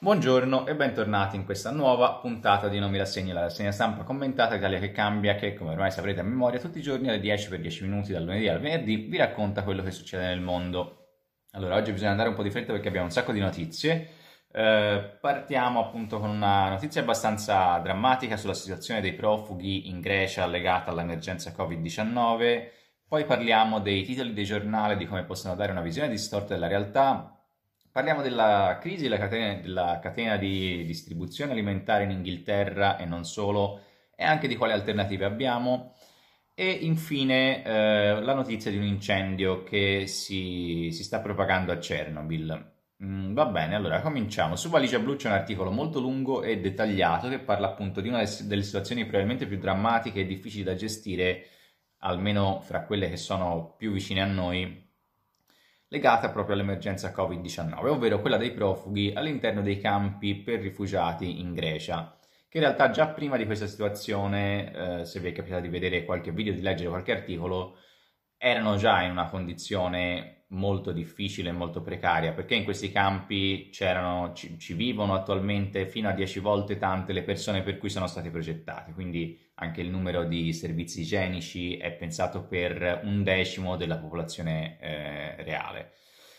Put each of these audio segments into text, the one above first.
Buongiorno e bentornati in questa nuova puntata di Non mi rassegni, la rassegna stampa commentata Italia che cambia, che come ormai saprete a memoria tutti i giorni alle 10 per 10 minuti dal lunedì al venerdì vi racconta quello che succede nel mondo. Allora, oggi bisogna andare un po' di fretta perché abbiamo un sacco di notizie. Partiamo appunto con una notizia abbastanza drammatica sulla situazione dei profughi in Grecia legata all'emergenza Covid-19. Poi parliamo dei titoli dei giornali, di come possono dare una visione distorta della realtà. Parliamo della crisi della catena di distribuzione alimentare in Inghilterra e non solo, e anche di quali alternative abbiamo. E infine la notizia di un incendio che si sta propagando a Chernobyl. Va bene, allora cominciamo. Su Valigia Blu c'è un articolo molto lungo e dettagliato che parla appunto di una delle situazioni probabilmente più drammatiche e difficili da gestire, almeno fra quelle che sono più vicine a noi, legata proprio all'emergenza Covid-19, ovvero quella dei profughi all'interno dei campi per rifugiati in Grecia, che in realtà già prima di questa situazione, se vi è capitato di vedere qualche video, di leggere qualche articolo, erano già in una condizione molto difficile e molto precaria, perché in questi campi ci vivono attualmente fino a 10 volte tante le persone per cui sono stati progettati, quindi anche il numero di servizi igienici è pensato per un decimo della popolazione reale.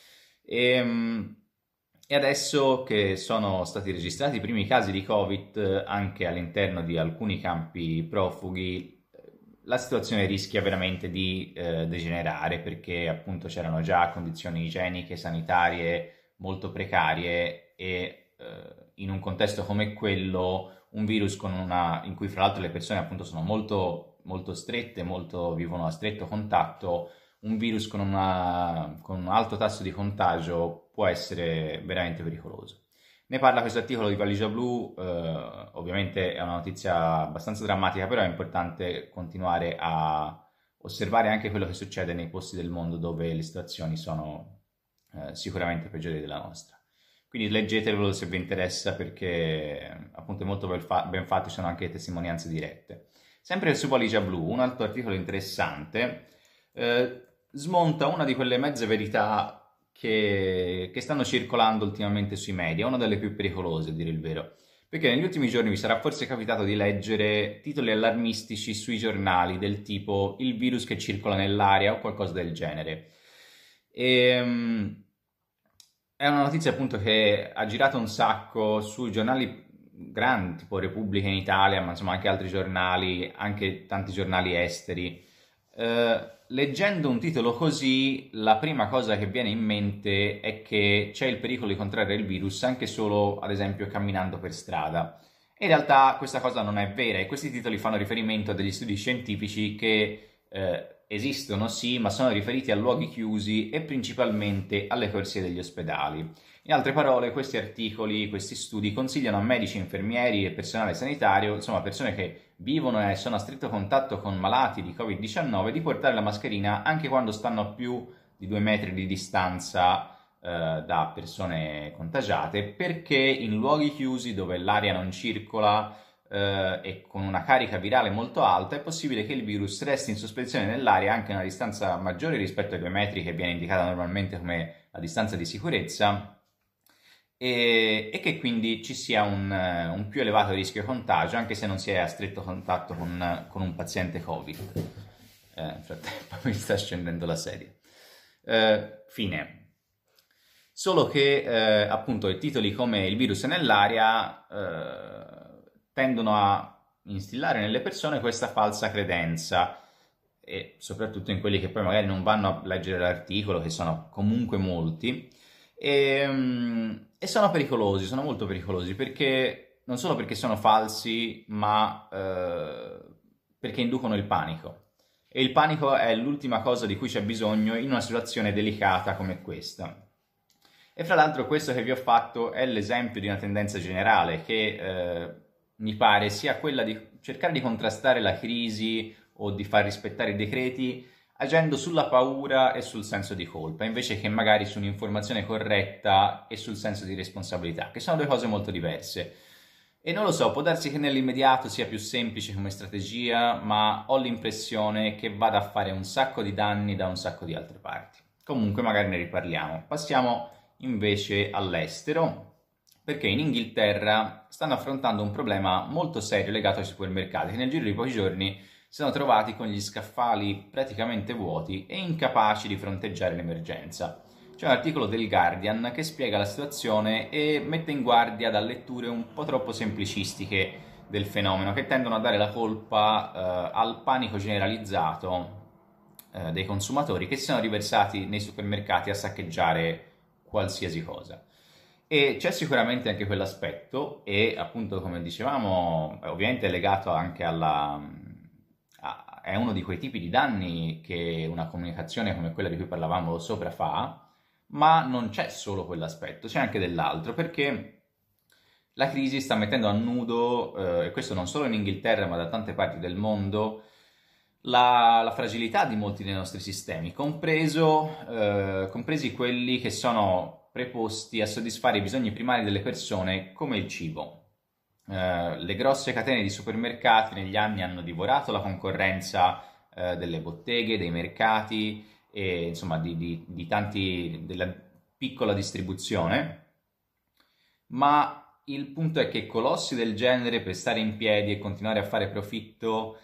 E, e adesso che sono stati registrati i primi casi di Covid anche all'interno di alcuni campi profughi, la situazione rischia veramente di degenerare perché appunto c'erano già condizioni igieniche, sanitarie molto precarie e in un contesto come quello un virus in cui fra l'altro le persone appunto sono molto, molto strette, vivono a stretto contatto, un virus con un alto tasso di contagio può essere veramente pericoloso. Ne parla questo articolo di Valigia Blu, ovviamente è una notizia abbastanza drammatica, però è importante continuare a osservare anche quello che succede nei posti del mondo dove le situazioni sono sicuramente peggiori della nostra. Quindi leggetelo se vi interessa perché appunto è molto ben fatto, ci sono anche testimonianze dirette. Sempre su Valigia Blu, un altro articolo interessante smonta una di quelle mezze verità che stanno circolando ultimamente sui media, una delle più pericolose, a dire il vero. Perché negli ultimi giorni vi sarà forse capitato di leggere titoli allarmistici sui giornali del tipo il virus che circola nell'aria o qualcosa del genere. È una notizia appunto che ha girato un sacco sui giornali grandi, tipo Repubblica in Italia, ma insomma anche altri giornali, anche tanti giornali esteri. Leggendo un titolo così, la prima cosa che viene in mente è che c'è il pericolo di contrarre il virus anche solo, ad esempio, camminando per strada. In realtà questa cosa non è vera e questi titoli fanno riferimento a degli studi scientifici che esistono, sì, ma sono riferiti a luoghi chiusi e principalmente alle corsie degli ospedali. In altre parole, questi articoli, questi studi consigliano a medici, infermieri e personale sanitario, insomma persone che vivono e sono a stretto contatto con malati di Covid-19, di portare la mascherina anche quando stanno a più di 2 metri di distanza da persone contagiate, perché in luoghi chiusi dove l'aria non circola e con una carica virale molto alta è possibile che il virus resti in sospensione nell'aria anche a una distanza maggiore rispetto ai 2 metri che viene indicata normalmente come la distanza di sicurezza e che quindi ci sia un più elevato rischio contagio anche se non si è a stretto contatto con un paziente Covid. Nel frattempo mi sta scendendo la sedia. Fine. Solo che appunto i titoli come il virus è nell'aria tendono a instillare nelle persone questa falsa credenza e soprattutto in quelli che poi magari non vanno a leggere l'articolo, che sono comunque molti, e sono pericolosi, sono molto pericolosi perché non solo perché sono falsi, ma perché inducono il panico. E il panico è l'ultima cosa di cui c'è bisogno in una situazione delicata come questa. E fra l'altro questo che vi ho fatto è l'esempio di una tendenza generale che mi pare sia quella di cercare di contrastare la crisi o di far rispettare i decreti agendo sulla paura e sul senso di colpa, invece che magari su un'informazione corretta e sul senso di responsabilità, che sono due cose molto diverse. E non lo so, può darsi che nell'immediato sia più semplice come strategia, ma ho l'impressione che vada a fare un sacco di danni da un sacco di altre parti. Comunque magari ne riparliamo. Passiamo invece all'estero, perché in Inghilterra stanno affrontando un problema molto serio legato ai supermercati, che nel giro di pochi giorni si sono trovati con gli scaffali praticamente vuoti e incapaci di fronteggiare l'emergenza. C'è un articolo del Guardian che spiega la situazione e mette in guardia da letture un po' troppo semplicistiche del fenomeno, che tendono a dare la colpa al panico generalizzato dei consumatori che si sono riversati nei supermercati a saccheggiare qualsiasi cosa. E c'è sicuramente anche quell'aspetto e appunto come dicevamo ovviamente è legato anche è uno di quei tipi di danni che una comunicazione come quella di cui parlavamo sopra fa, ma non c'è solo quell'aspetto, c'è anche dell'altro, perché la crisi sta mettendo a nudo, e questo non solo in Inghilterra ma da tante parti del mondo, la fragilità di molti dei nostri sistemi, compresi quelli che sono preposti a soddisfare i bisogni primari delle persone, come il cibo. Le grosse catene di supermercati negli anni hanno divorato la concorrenza delle botteghe, dei mercati e insomma di tanti della piccola distribuzione, ma il punto è che colossi del genere, per stare in piedi e continuare a fare profitto,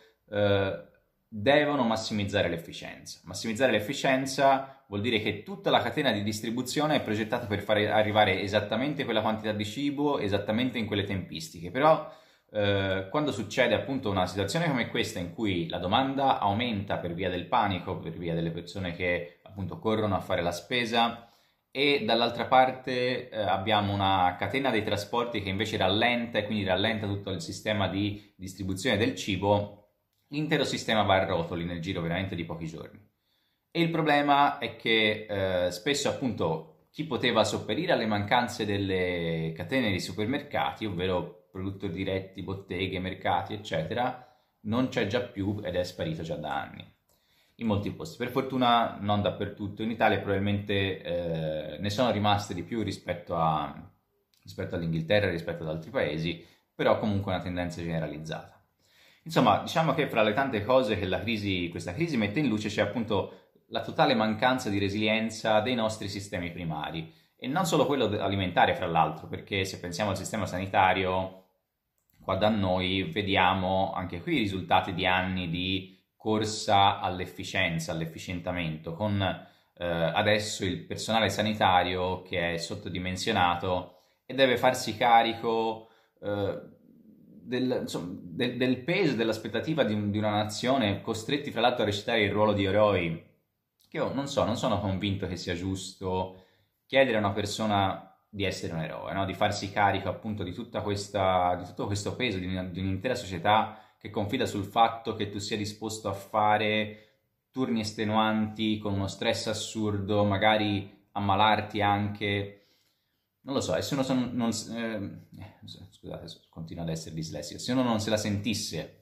devono massimizzare l'efficienza. Massimizzare l'efficienza vuol dire che tutta la catena di distribuzione è progettata per fare arrivare esattamente quella quantità di cibo, esattamente in quelle tempistiche. Però quando succede appunto una situazione come questa in cui la domanda aumenta per via del panico, per via delle persone che appunto corrono a fare la spesa, e dall'altra parte abbiamo una catena dei trasporti che invece rallenta e quindi rallenta tutto il sistema di distribuzione del cibo, l'intero sistema va a rotoli nel giro veramente di pochi giorni. E il problema è che spesso appunto chi poteva sopperire alle mancanze delle catene di supermercati, ovvero produttori diretti, botteghe, mercati, eccetera, non c'è già più ed è sparito già da anni in molti posti. Per fortuna non dappertutto. In Italia probabilmente ne sono rimaste di più rispetto all'Inghilterra, rispetto ad altri paesi, però comunque una tendenza generalizzata. Insomma, diciamo che fra le tante cose che questa crisi mette in luce c'è appunto la totale mancanza di resilienza dei nostri sistemi primari, e non solo quello alimentare, fra l'altro, perché se pensiamo al sistema sanitario, qua da noi vediamo anche qui i risultati di anni di corsa all'efficienza, all'efficientamzamento, con adesso il personale sanitario che è sottodimensionato e deve farsi carico del peso, dell'aspettativa di una nazione, costretti fra l'altro a recitare il ruolo di eroi, che io non sono convinto che sia giusto chiedere a una persona di essere un eroe, no? Di farsi carico appunto di tutto questo peso di un'intera società che confida sul fatto che tu sia disposto a fare turni estenuanti con uno stress assurdo, magari ammalarti anche. Non lo so, e se uno scusate, continuo ad essere dislessico, se uno non se la sentisse,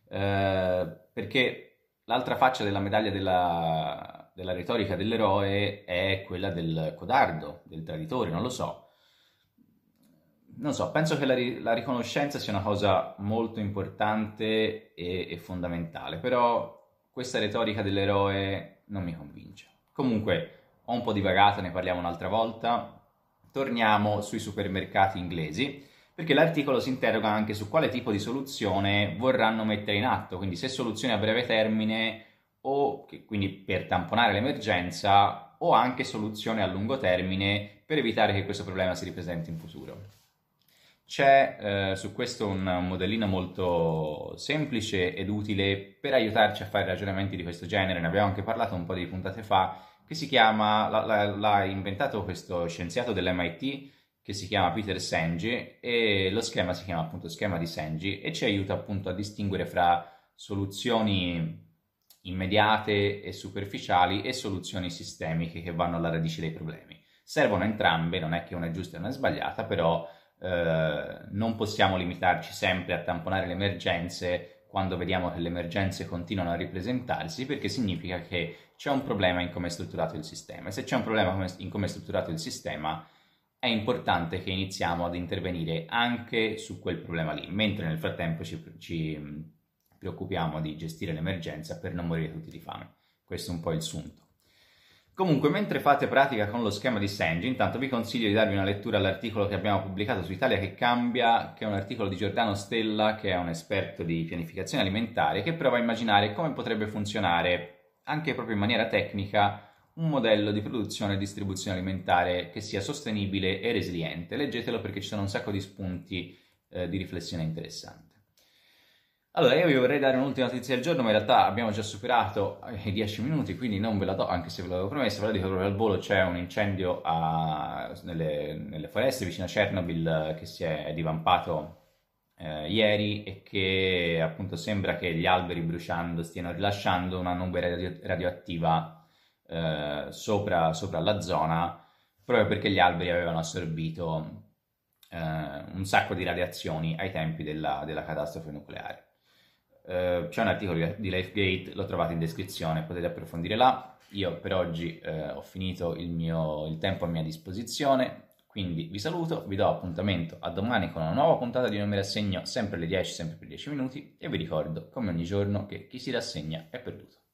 perché l'altra faccia della medaglia della retorica dell'eroe è quella del codardo, del traditore, non lo so. Non so, penso che la riconoscenza sia una cosa molto importante e fondamentale, però questa retorica dell'eroe non mi convince. Comunque, ho un po' divagato, ne parliamo un'altra volta. Torniamo sui supermercati inglesi, perché l'articolo si interroga anche su quale tipo di soluzione vorranno mettere in atto, quindi se soluzioni a breve termine quindi per tamponare l'emergenza, o anche soluzioni a lungo termine per evitare che questo problema si ripresenti in futuro. C'è su questo un modellino molto semplice ed utile per aiutarci a fare ragionamenti di questo genere, ne abbiamo anche parlato un po' di puntate fa, che si chiama, l'ha inventato questo scienziato dell'MIT che si chiama Peter Senge, e lo schema si chiama appunto schema di Senge e ci aiuta appunto a distinguere fra soluzioni immediate e superficiali e soluzioni sistemiche che vanno alla radice dei problemi. Servono entrambe, non è che una è giusta e una è sbagliata, però non possiamo limitarci sempre a tamponare le emergenze quando vediamo che le emergenze continuano a ripresentarsi, perché significa che c'è un problema in come è strutturato il sistema, e se c'è un problema in come è strutturato il sistema è importante che iniziamo ad intervenire anche su quel problema lì, mentre nel frattempo ci preoccupiamo di gestire l'emergenza per non morire tutti di fame. Questo è un po' il sunto. Comunque, mentre fate pratica con lo schema di Senji, intanto vi consiglio di darvi una lettura all'articolo che abbiamo pubblicato su Italia che cambia, che è un articolo di Giordano Stella, che è un esperto di pianificazione alimentare, che prova a immaginare come potrebbe funzionare, anche proprio in maniera tecnica, un modello di produzione e distribuzione alimentare che sia sostenibile e resiliente. Leggetelo perché ci sono un sacco di spunti di riflessione interessanti. Allora, io vi vorrei dare un'ultima notizia del giorno, ma in realtà abbiamo già superato i 10 minuti, quindi non ve la do, anche se ve l'avevo promesso, ve la dico proprio al volo. C'è un incendio nelle foreste vicino a Chernobyl che si è divampato ieri e che appunto sembra che gli alberi bruciando stiano rilasciando una nube radioattiva sopra la zona, proprio perché gli alberi avevano assorbito un sacco di radiazioni ai tempi della catastrofe nucleare. C'è un articolo di Lifegate, lo trovate in descrizione, potete approfondire là. Io per oggi ho finito il tempo a mia disposizione, quindi vi saluto, vi do appuntamento a domani con una nuova puntata di Non mi rassegno, sempre alle 10, sempre per 10 minuti, e vi ricordo, come ogni giorno, che chi si rassegna è perduto.